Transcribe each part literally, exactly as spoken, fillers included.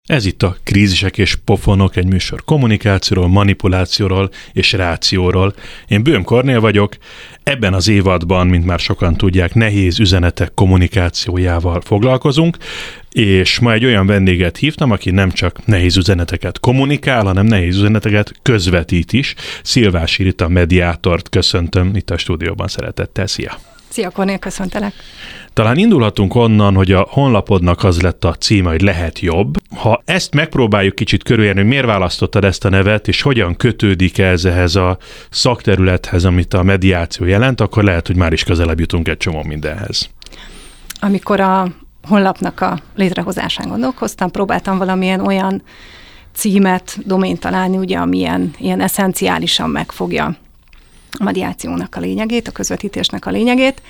Ez itt a Krízisek és pofonok, egy műsor kommunikációról, manipulációról és rációról. Én Böhm Kornél vagyok. Ebben az évadban, mint már sokan tudják, nehéz üzenetek kommunikációjával foglalkozunk, és ma egy olyan vendéget hívtam, aki nem csak nehéz üzeneteket kommunikál, hanem nehéz üzeneteket közvetít is. Szilvási Rita mediátort köszöntöm itt a stúdióban, szeretettel. Szia! Szia, Kornél, köszöntelek! Talán indulhatunk onnan, hogy a honlapodnak az lett a címe, hogy lehet jobb. Ha ezt megpróbáljuk kicsit körülérni, hogy miért választottad ezt a nevet, és hogyan kötődik ez ehhez a szakterülethez, amit a mediáció jelent, akkor lehet, hogy már is közelebb jutunk egy csomó mindenhez. Amikor a honlapnak a létrehozásán gondolkoztam, próbáltam valamilyen olyan címet, domént találni, ugye, amilyen ilyen eszenciálisan megfogja a mediációnak a lényegét, a közvetítésnek a lényegét,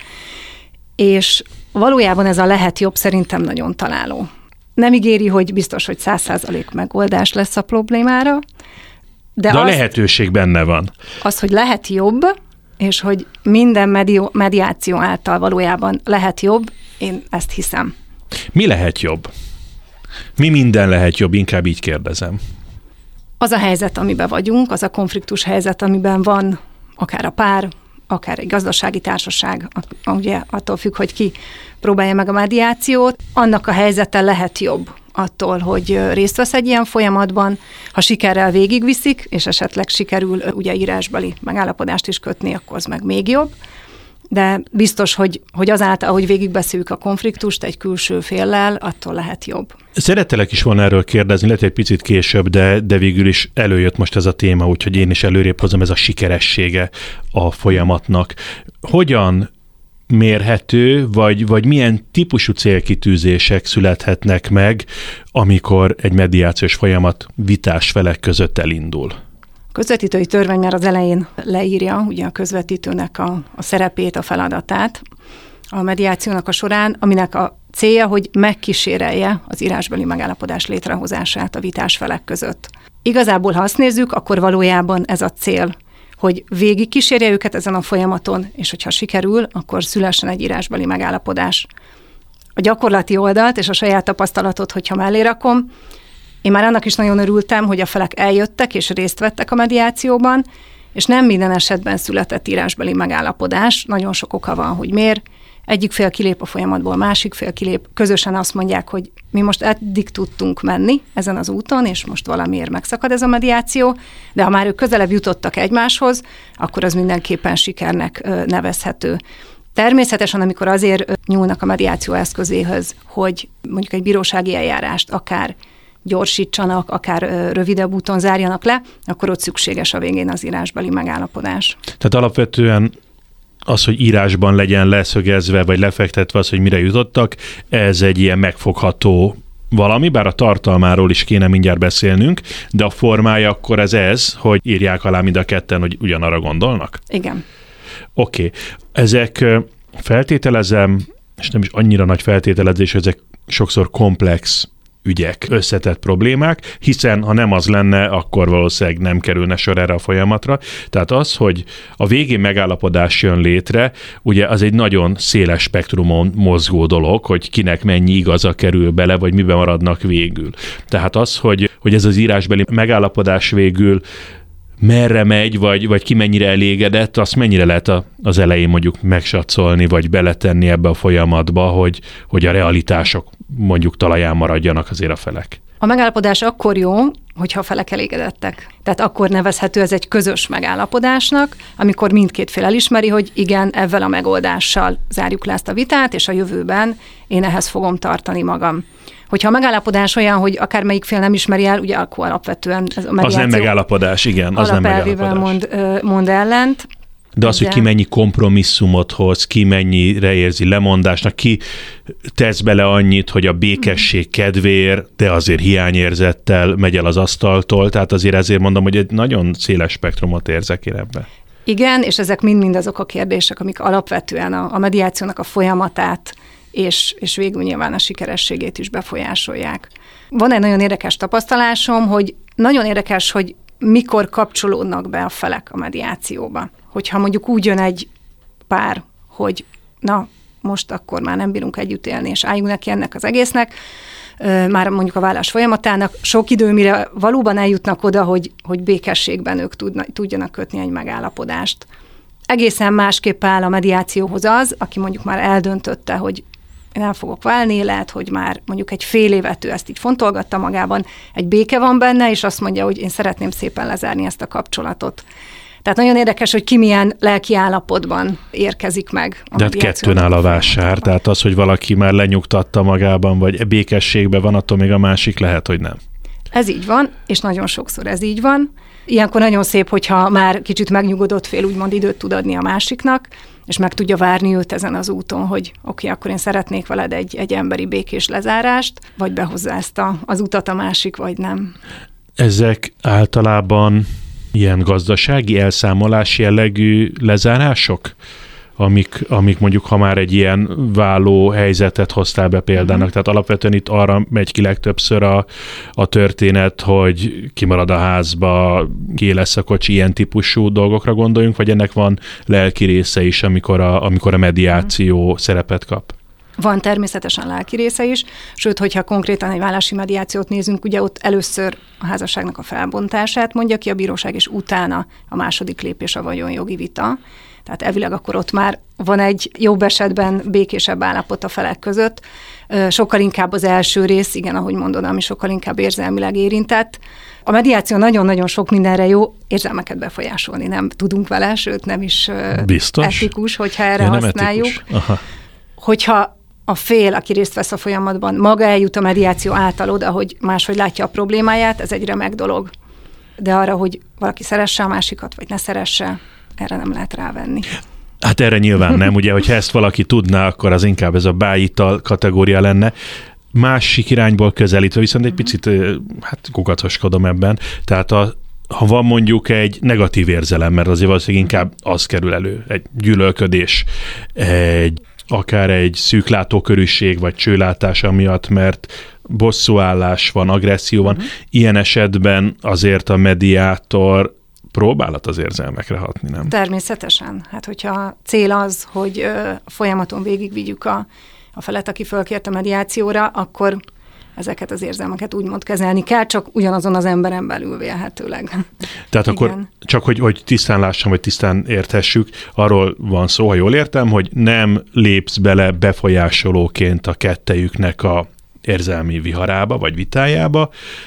és valójában ez a lehet jobb szerintem nagyon találó. Nem ígéri, hogy biztos, hogy száz százalék megoldás lesz a problémára, de, de a az, lehetőség benne van. Az, hogy lehet jobb, és hogy minden medi- mediáció által valójában lehet jobb, én ezt hiszem. Mi lehet jobb? Mi minden lehet jobb? Inkább így kérdezem. Az a helyzet, amiben vagyunk, az a konfliktus helyzet, amiben van akár a pár, akár egy gazdasági társaság, ugye attól függ, hogy ki próbálja meg a mediációt, annak a helyzete lehet jobb attól, hogy részt vesz egy ilyen folyamatban, ha sikerrel végigviszik, és esetleg sikerül ugye írásbeli megállapodást is kötni, akkor az meg még jobb. De biztos, hogy, hogy azáltal, ahogy végigbeszéljük a konfliktust egy külső féllel, attól lehet jobb. Szerettelek is volna erről kérdezni, lehet egy picit később, de, de végül is előjött most ez a téma, úgyhogy én is előrébb hozom, ez a sikeressége a folyamatnak. Hogyan mérhető, vagy, vagy milyen típusú célkitűzések születhetnek meg, amikor egy mediációs folyamat vitás felek között elindul? A közvetítői törvény már az elején leírja ugye a közvetítőnek a, a szerepét, a feladatát a mediációnak a során, aminek a célja, hogy megkísérelje az írásbeli megállapodás létrehozását a vitás felek között. Igazából, ha azt nézzük, akkor valójában ez a cél, hogy végig kísérje őket ezen a folyamaton, és hogyha sikerül, akkor szülessen egy írásbeli megállapodás. A gyakorlati oldalt és a saját tapasztalatot, hogyha mellé rakom, én már annak is nagyon örültem, hogy a felek eljöttek és részt vettek a mediációban, és nem minden esetben született írásbeli megállapodás. Nagyon sok oka van, hogy miért. Egyik fél kilép a folyamatból, másik fél kilép. Közösen azt mondják, hogy mi most eddig tudtunk menni ezen az úton, és most valamiért megszakad ez a mediáció, de ha már ők közelebb jutottak egymáshoz, akkor az mindenképpen sikernek nevezhető. Természetesen, amikor azért nyúlnak a mediáció eszközéhez, hogy mondjuk egy bírósági eljárást akár gyorsítsanak, akár rövidebb úton zárjanak le, akkor ott szükséges a végén az írásbeli megállapodás. Tehát alapvetően az, hogy írásban legyen leszögezve, vagy lefektetve az, hogy mire jutottak, ez egy ilyen megfogható valami, bár a tartalmáról is kéne mindjárt beszélnünk, de a formája akkor ez ez, hogy írják alá mind a ketten, hogy ugyanarra gondolnak? Igen. Oké. Okay. Ezek feltételezem, és nem is annyira nagy feltételezés, ezek sokszor komplex ügyek, összetett problémák, hiszen ha nem az lenne, akkor valószínűleg nem kerülne sor erre a folyamatra. Tehát az, hogy a végén megállapodás jön létre, ugye az egy nagyon széles spektrumon mozgó dolog, hogy kinek mennyi igaza kerül bele, vagy miben maradnak végül. Tehát az, hogy, hogy ez az írásbeli megállapodás végül merre megy, vagy, vagy ki mennyire elégedett, azt mennyire lehet a, az elején mondjuk megsatszolni, vagy beletenni ebbe a folyamatba, hogy, hogy a realitások mondjuk talaján maradjanak azért a felek. A megállapodás akkor jó, hogyha a felek elégedettek. Tehát akkor nevezhető ez egy közös megállapodásnak, amikor mindkét fél elismeri, hogy igen, ezzel a megoldással zárjuk le ezt a vitát, és a jövőben én ehhez fogom tartani magam. Hogyha a megállapodás olyan, hogy akármelyik fél nem ismeri el, ugye akkor alapvetően ez a mediáció... Az nem megállapodás, igen, az nem megállapodás. mond, mond ellent. De az, hogy ki mennyi kompromisszumot hoz, ki mennyire érzi lemondásnak, ki tesz bele annyit, hogy a békesség kedvéért, de azért hiányérzettel megy el az asztaltól, tehát azért ezért mondom, hogy egy nagyon széles spektrumot érzek én ebbe. Igen, és ezek mind-mind azok a kérdések, amik alapvetően a, a mediációnak a folyamatát és, és végül nyilván a sikerességét is befolyásolják. Van egy nagyon érdekes tapasztalásom, hogy nagyon érdekes, hogy mikor kapcsolódnak be a felek a mediációba. Hogyha mondjuk úgy jön egy pár, hogy na, most akkor már nem bírunk együtt élni, és álljunk neki ennek az egésznek, már mondjuk a vállás folyamatának, sok idő, mire valóban eljutnak oda, hogy, hogy békességben ők tudna, tudjanak kötni egy megállapodást. Egészen másképp áll a mediációhoz az, aki mondjuk már eldöntötte, hogy én el fogok válni, lehet, hogy már mondjuk egy fél évet ő ezt így fontolgatta magában, egy béke van benne, és azt mondja, hogy én szeretném szépen lezárni ezt a kapcsolatot. Tehát nagyon érdekes, hogy ki milyen lelki állapotban érkezik meg. De hát kettőn áll a vásár, tehát az, hogy valaki már lenyugtatta magában, vagy békességben van, attól még a másik lehet, hogy nem. Ez így van, és nagyon sokszor ez így van. Ilyenkor nagyon szép, hogyha már kicsit megnyugodott fél, úgymond időt tud adni a másiknak, és meg tudja várni őt ezen az úton, hogy oké, okay, akkor én szeretnék veled egy, egy emberi békés lezárást, vagy behozza ezt a, az utat a másik, vagy nem. Ezek általában ilyen gazdasági elszámolás jellegű lezárások, amik, amik mondjuk, ha már egy ilyen váló helyzetet hoztál be példának, uh-huh. tehát alapvetően itt arra megy ki legtöbbször a, a történet, hogy kimarad a házba, ki lesz a kocsi, ilyen típusú dolgokra gondoljunk, vagy ennek van lelki része is, amikor a, amikor a mediáció uh-huh. szerepet kap? Van természetesen lelki része is, sőt, hogyha konkrétan egy vállási mediációt nézünk, ugye ott először a házasságnak a felbontását mondja ki a bíróság, és utána a második lépés a vagyonjogi vita. Tehát elvileg akkor ott már van egy jobb esetben békésebb állapot a felek között. Sokkal inkább az első rész, igen, ahogy mondod, ami sokkal inkább érzelmileg érintett. A mediáció nagyon-nagyon sok mindenre jó, érzelmeket befolyásolni nem tudunk vele, sőt nem is Biztos? etikus, hogyha erre ja, használjuk. Hogyha a fél, aki részt vesz a folyamatban, maga eljut a mediáció által oda, hogy máshogy látja a problémáját, ez egy remek dolog. De arra, hogy valaki szeresse a másikat, vagy ne szeresse, erre nem lehet rávenni. Hát erre nyilván nem, ugye, hogyha ezt valaki tudná, akkor az inkább ez a bájital kategória lenne. Másik irányból közelítve, viszont egy picit hát kukacoskodom ebben. Tehát a, ha van mondjuk egy negatív érzelem, mert azért valószínűleg inkább az kerül elő, egy gyűlölködés, egy akár egy szűklátókörűség, vagy csőlátása miatt, mert bosszúállás van, agresszió van. Uh-huh. Ilyen esetben azért a mediátor próbálat az érzelmekre hatni, nem? Természetesen. Hát hogyha cél az, hogy ö, folyamaton végigvigyük a, a felet, aki fölkért a mediációra, akkor ezeket az érzelmeket úgymond kezelni kell, csak ugyanazon az emberen belül vélhetőleg. Tehát igen. Akkor csak, hogy, hogy tisztán lássam, vagy tisztán érthessük, arról van szó, ha jól értem, hogy nem lépsz bele befolyásolóként a kettejüknek a érzelmi viharába, vagy vitájába,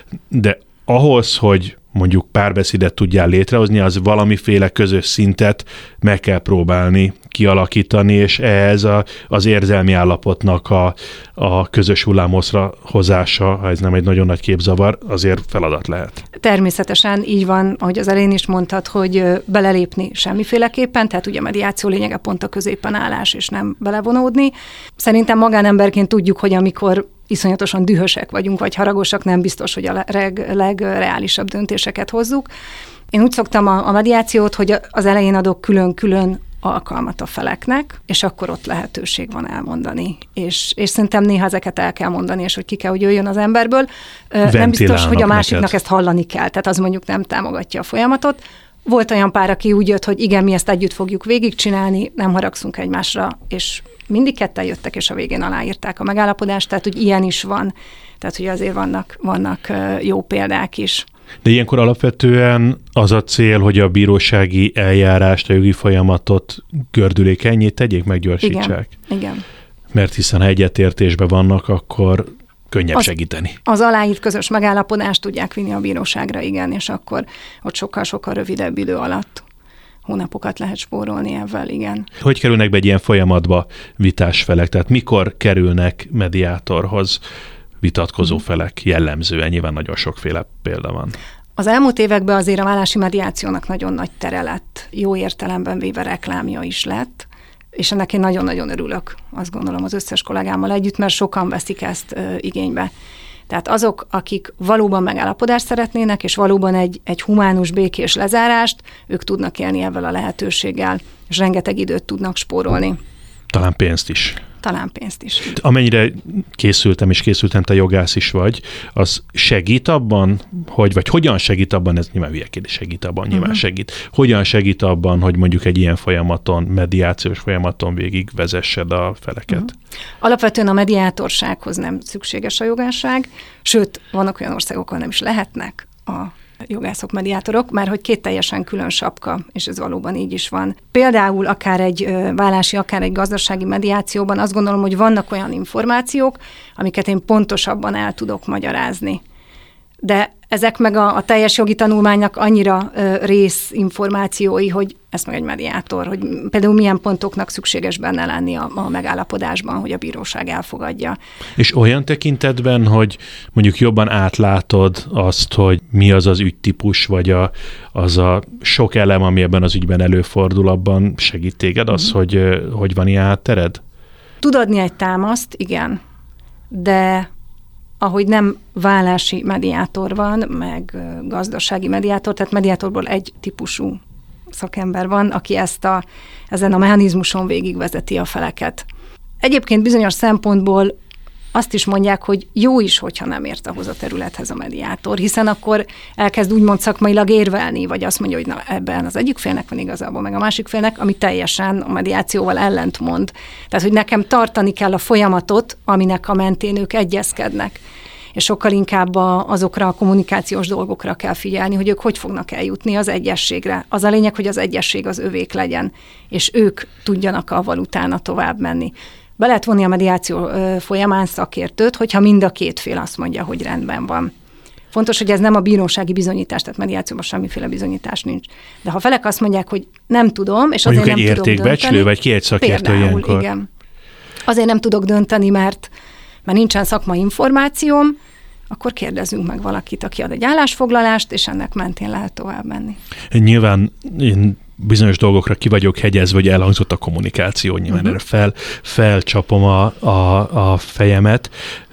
de ahhoz, hogy mondjuk párbeszédet tudjál létrehozni, az valamiféle közös szintet meg kell próbálni kialakítani, és ehhez a, az érzelmi állapotnak a, a közös hullámoszra hozása, ha ez nem egy nagyon nagy képzavar, azért feladat lehet. Természetesen így van, ahogy az elején is mondtad, hogy belelépni semmiféleképpen, tehát ugye a mediáció lényege pont a középen állás, és nem belevonódni. Szerintem magánemberként tudjuk, hogy amikor iszonyatosan dühösek vagyunk, vagy haragosak, nem biztos, hogy a leg, legreálisabb döntéseket hozzuk. Én úgy szoktam a, a mediációt, hogy az elején adok külön-külön alkalmat a feleknek, és akkor ott lehetőség van elmondani. És, és szerintem néha ezeket el kell mondani, és hogy ki kell, hogy jöjjön az emberből. Nem biztos, hogy a másiknak neked. Ezt hallani kell, tehát az mondjuk nem támogatja a folyamatot. Volt olyan pár, aki úgy jött, hogy igen, mi ezt együtt fogjuk végigcsinálni, nem haragszunk egymásra, és mindig ketten jöttek, és a végén aláírták a megállapodást, tehát hogy ilyen is van. Tehát, hogy azért vannak, vannak jó példák is. De ilyenkor alapvetően az a cél, hogy a bírósági eljárást, a jogi folyamatot gördülékennyé tegyék, meggyorsítsák. Igen, igen. Mert hiszen ha egyetértésben vannak, akkor könnyebb az, segíteni. Az aláírt közös megállapodást tudják vinni a bíróságra, igen, és akkor ott sokkal-sokkal rövidebb idő alatt hónapokat lehet spórolni ebben, igen. Hogy kerülnek be egy ilyen folyamatba vitás felek? Tehát mikor kerülnek mediátorhoz vitatkozó felek jellemzően? Nyilván nagyon sokféle példa van. Az elmúlt években azért a vállási mediációnak nagyon nagy tere lett, jó értelemben véve reklámja is lett, és ennek én nagyon-nagyon örülök, azt gondolom az összes kollégámmal együtt, mert sokan veszik ezt ö, igénybe. Tehát azok, akik valóban megállapodást szeretnének, és valóban egy, egy humánus, békés lezárást, ők tudnak élni ezzel a lehetőséggel, és rengeteg időt tudnak spórolni. Talán pénzt is. talán pénzt is. Amennyire készültem, és készültem, te jogász is vagy, az segít abban, hogy, vagy hogyan segít abban, ez nyilván hülye kérdés, segít abban, nyilván uh-huh. segít. Hogyan segít abban, hogy mondjuk egy ilyen folyamaton, mediációs folyamaton végig vezessed a feleket? Uh-huh. Alapvetően a mediátorsághoz nem szükséges a jogásság, sőt, vannak olyan országok, ahol nem is lehetnek a jogászok, mediátorok, mert hogy két teljesen külön sapka, és ez valóban így is van. Például akár egy vállási, akár egy gazdasági mediációban azt gondolom, hogy vannak olyan információk, amiket én pontosabban el tudok magyarázni. De ezek meg a, a teljes jogi tanulmánynak annyira ö, részinformációi, hogy ez meg egy mediátor, hogy például milyen pontoknak szükséges benne lenni a, a megállapodásban, hogy a bíróság elfogadja. És olyan tekintetben, hogy mondjuk jobban átlátod azt, hogy mi az az ügytípus, vagy a, az a sok elem, ami ebben az ügyben előfordul, abban segít téged az, mm-hmm. hogy, hogy van ilyen háttered? Tud adni egy támaszt, igen, de ahogy nem vállási mediátor van, meg gazdasági mediátor, tehát mediátorból egy típusú szakember van, aki ezt a, ezen a mechanizmuson végigvezeti a feleket. Egyébként bizonyos szempontból azt is mondják, hogy jó is, hogyha nem ért ahhoz a területhez a mediátor, hiszen akkor elkezd úgymond szakmailag érvelni, vagy azt mondja, hogy na, ebben az egyik félnek van igazából, meg a másik félnek, ami teljesen a mediációval ellentmond. Tehát, hogy nekem tartani kell a folyamatot, aminek a mentén ők egyezkednek. És sokkal inkább a, azokra a kommunikációs dolgokra kell figyelni, hogy ők hogy fognak eljutni az egyességre. Az a lényeg, hogy az egyesség az övék legyen, és ők tudjanak avval utána tovább menni. Be lehet vonni a mediáció folyamán szakértőt, hogyha mind a két fél azt mondja, hogy rendben van. Fontos, hogy ez nem a bírósági bizonyítás, tehát mediációban semmiféle bizonyítás nincs. De ha felek azt mondják, hogy nem tudom, és azért mondjuk nem tudom dönteni. Mondjuk egy értékbecslő, vagy ki egy szakértő például, ilyenkor? Igen. Azért nem tudok dönteni, mert, mert nincsen szakmai információm, akkor kérdezzünk meg valakit, aki ad egy állásfoglalást, és ennek mentén lehet tovább menni. Nyilván én bizonyos dolgokra ki vagyok hegyezve, hogy elhangzott a kommunikáció, nyilván uh-huh. erre fel, felcsapom a, a, a fejemet.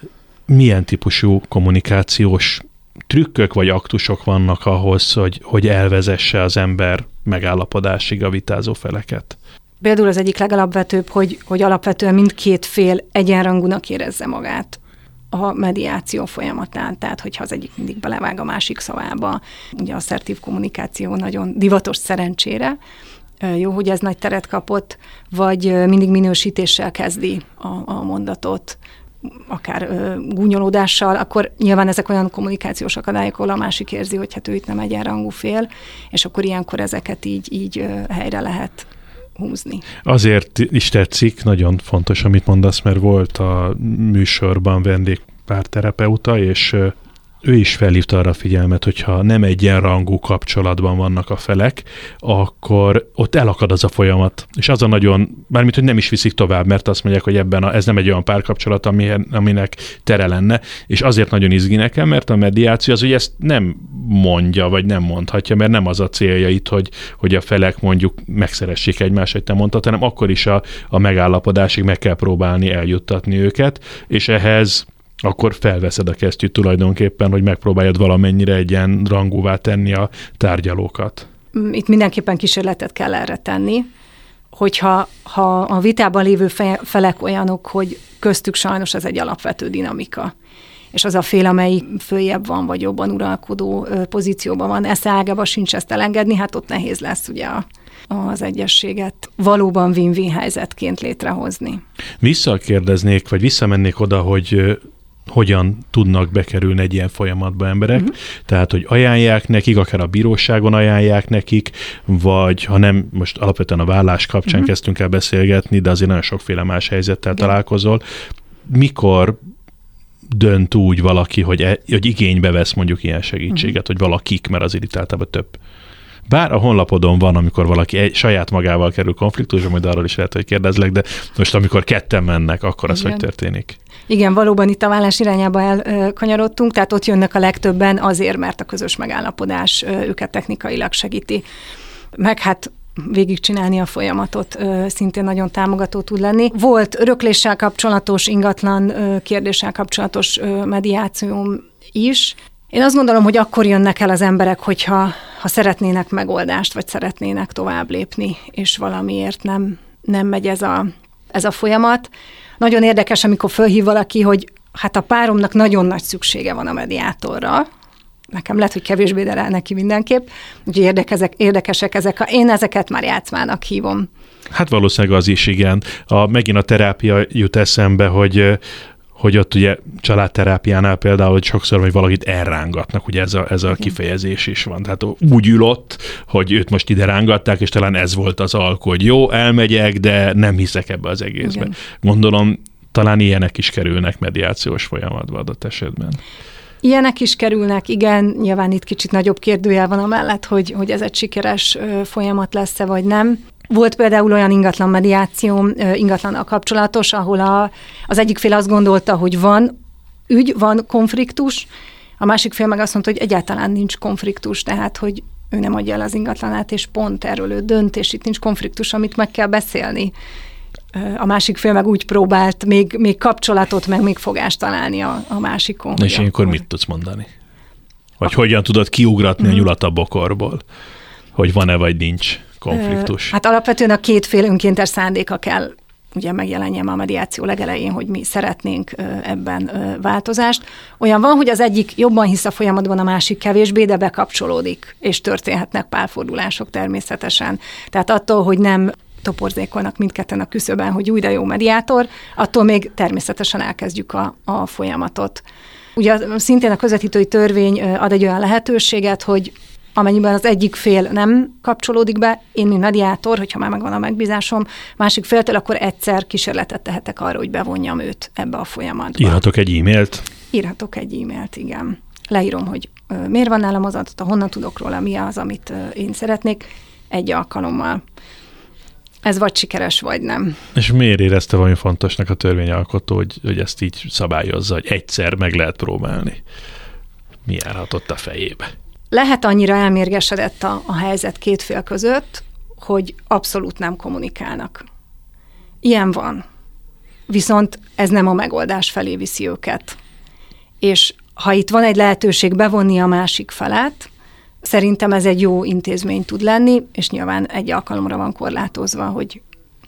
Milyen típusú kommunikációs trükkök vagy aktusok vannak ahhoz, hogy, hogy elvezesse az ember megállapodásig a vitázó feleket? Például az egyik legalapvetőbb, hogy, hogy alapvetően mindkét fél egyenrangúnak érezze magát a mediáció folyamatán, tehát hogyha az egyik mindig belevág a másik szavába, ugye asszertív kommunikáció nagyon divatos szerencsére, jó, hogy ez nagy teret kapott, vagy mindig minősítéssel kezdi a, a mondatot, akár ö, gúnyolódással, akkor nyilván ezek olyan kommunikációs akadályok, ahol a másik érzi, hogy hát ő itt nem egyenrangú fél, és akkor ilyenkor ezeket így, így ö, helyre lehet húzni. Azért is tetszik, nagyon fontos, amit mondasz, mert volt a műsorban vendégpárterapeuta, és ő is felhívta arra a figyelmet, hogyha nem egyenrangú kapcsolatban vannak a felek, akkor ott elakad az a folyamat. És az a nagyon, mármint, hogy nem is viszik tovább, mert azt mondják, hogy ebben a, ez nem egy olyan párkapcsolat, aminek tere lenne, és azért nagyon izgi nekem, mert a mediáció az, hogy ezt nem mondja, vagy nem mondhatja, mert nem az a célja itt, hogy, hogy a felek mondjuk megszeressék egymást, hogy te mondtad, hanem akkor is a, a megállapodásig meg kell próbálni eljuttatni őket, és ehhez akkor felveszed a kesztyűt tulajdonképpen, hogy megpróbáljad valamennyire egyenrangúvá tenni a tárgyalókat. Itt mindenképpen kísérletet kell erre tenni, hogyha ha a vitában lévő felek olyanok, hogy köztük sajnos ez egy alapvető dinamika, és az a fél, amelyik följebb van, vagy jobban uralkodó pozícióban van, esze ágában sincs ezt elengedni, hát ott nehéz lesz ugye a az egyességet valóban win-win helyzetként létrehozni. Visszakérdeznék, vagy visszamennék oda, hogy hogyan tudnak bekerülni egy ilyen folyamatba emberek. Uh-huh. Tehát, hogy ajánlják nekik, akár a bíróságon ajánlják nekik, vagy ha nem, most alapvetően a vállás kapcsán uh-huh. kezdtünk el beszélgetni, de azért nagyon sokféle más helyzettel Igen. találkozol. Mikor dönt úgy valaki, hogy, e, hogy igénybe vesz mondjuk ilyen segítséget, uh-huh. hogy valakik, mert azért itt általában több. Bár a honlapodon van, amikor valaki egy, saját magával kerül konfliktusba, majd arról is lehet, hogy kérdezlek, de most amikor ketten mennek, akkor az hogy történik? Igen, valóban itt a vállás irányába elkanyarodtunk, tehát ott jönnek a legtöbben azért, mert a közös megállapodás őket technikailag segíti. Meg hát végigcsinálni a folyamatot szintén nagyon támogató tud lenni. Volt örökléssel kapcsolatos, ingatlan kérdéssel kapcsolatos mediációm is. Én azt gondolom, hogy akkor jönnek el az emberek, hogyha ha szeretnének megoldást, vagy szeretnének tovább lépni, és valamiért nem, nem megy ez a, ez a folyamat. Nagyon érdekes, amikor fölhív valaki, hogy hát a páromnak nagyon nagy szüksége van a mediátorra. Nekem lehet, hogy kevésbé, de rá neki mindenképp. Úgyhogy érdekesek, érdekesek ezek. A, én ezeket már játszmának hívom. Hát valószínűleg az is, igen. A, megint a terápia jut eszembe, hogy hogy ott ugye családterápiánál például, hogy sokszor, hogy valakit elrángatnak, ugye ez a, ez a kifejezés is van. Tehát úgy ül ott, hogy őt most ide rángatták, és talán ez volt az alkú, hogy jó, elmegyek, de nem hiszek ebbe az egészbe. Igen. Gondolom, talán ilyenek is kerülnek mediációs folyamatba adott esetben. Ilyenek is kerülnek, igen, nyilván itt kicsit nagyobb kérdőjel van amellett, hogy, hogy ez egy sikeres folyamat lesz-e, vagy nem. Volt például olyan ingatlan mediáció, ingatlannal kapcsolatos, ahol a, az egyik fél azt gondolta, hogy van ügy, van konfliktus, a másik fél meg azt mondta, hogy egyáltalán nincs konfliktus, tehát hogy ő nem adja el az ingatlanát, és pont erről ő dönt, és itt nincs konfliktus, amit meg kell beszélni. A másik fél meg úgy próbált még, még kapcsolatot, meg még fogást találni a, a másikon. És ilyenkor mit tudsz mondani? Vagy a... hogyan tudod kiugratni mm. a nyulat a bokorból? Hogy van-e vagy nincs konfliktus? Hát alapvetően a két fél önkéntes szándéka kell ugye megjelenjen a mediáció legelején, hogy mi szeretnénk ebben változást. Olyan van, hogy az egyik jobban hisz a folyamatban, a másik kevésbé, de bekapcsolódik, és történhetnek párfordulások természetesen. Tehát attól, hogy nem toporzékolnak mindketten a küszöben, hogy új, de jó mediátor, attól még természetesen elkezdjük a, a folyamatot. Ugye szintén a közvetítői törvény ad egy olyan lehetőséget, hogy amennyiben az egyik fél nem kapcsolódik be, én, mint mediátor, hogyha már megvan a megbízásom, másik féltől, akkor egyszer kísérletet tehetek arra, hogy bevonjam őt ebbe a folyamatba. Írhatok egy e-mailt? Írhatok egy e-mailt, igen. Leírom, hogy miért van nálam az adat, honnan tudok róla, mi az, amit én szeretnék, egy alkalommal. Ez vagy sikeres, vagy nem. És miért érezte valami fontosnak a törvényalkotó, hogy, hogy ezt így szabályozza, hogy egyszer meg lehet próbálni? Mi járhatott a fejébe? Lehet annyira elmérgesedett a, a helyzet két fél között, hogy abszolút nem kommunikálnak. Ilyen van. Viszont ez nem a megoldás felé viszi őket. És ha itt van egy lehetőség bevonni a másik felet, szerintem ez egy jó intézmény tud lenni, és nyilván egy alkalomra van korlátozva, hogy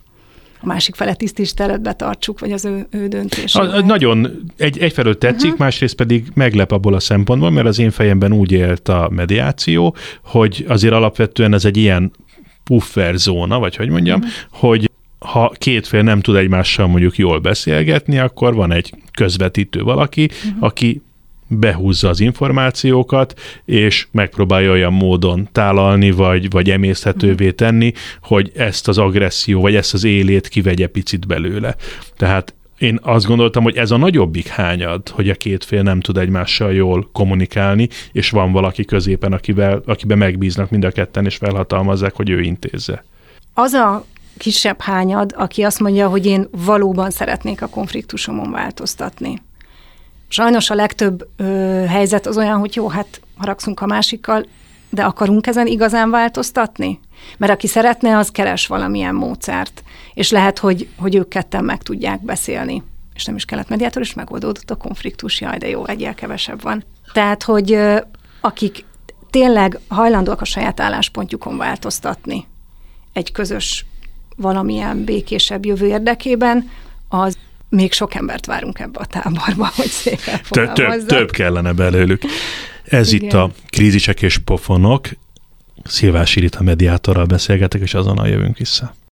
a másik felet tiszteletbe tartsuk, vagy az ő, ő döntésére. Nagyon egy, egyfelől tetszik, uh-huh. másrészt pedig meglep abból a szempontból, mert az én fejemben úgy élt a mediáció, hogy azért alapvetően ez egy ilyen pufferzóna, vagy hogy mondjam, uh-huh. hogy ha két fél nem tud egymással mondjuk jól beszélgetni, akkor van egy közvetítő valaki, uh-huh. aki behúzza az információkat, és megpróbálja olyan módon tálalni, vagy, vagy emészthetővé tenni, hogy ezt az agresszió, vagy ezt az élét kivegye picit belőle. Tehát én azt gondoltam, hogy ez a nagyobbik hányad, hogy a két fél nem tud egymással jól kommunikálni, és van valaki középen, akivel, akiben megbíznak mind a ketten, és felhatalmazzák, hogy ő intézze. Az a kisebb hányad, aki azt mondja, hogy én valóban szeretnék a konfliktusomon változtatni. Sajnos a legtöbb ö, helyzet az olyan, hogy jó, hát haragszunk a másikkal, de akarunk ezen igazán változtatni? Mert aki szeretne, az keres valamilyen módszert, és lehet, hogy, hogy ők ketten meg tudják beszélni. És nem is kellett mediátor, és megoldódott a konfliktus, jaj, de jó, egyel kevesebb van. Tehát, hogy ö, akik tényleg hajlandóak a saját álláspontjukon változtatni egy közös, valamilyen békésebb jövő érdekében, az még sok embert várunk ebbe a táborba, hogy szépen fogalmazzak. Több kellene belőlük. Ez igen. Itt a Krízisek és pofonok. Szilvási Rita mediátorral beszélgetek, és azonnal jövünk vissza.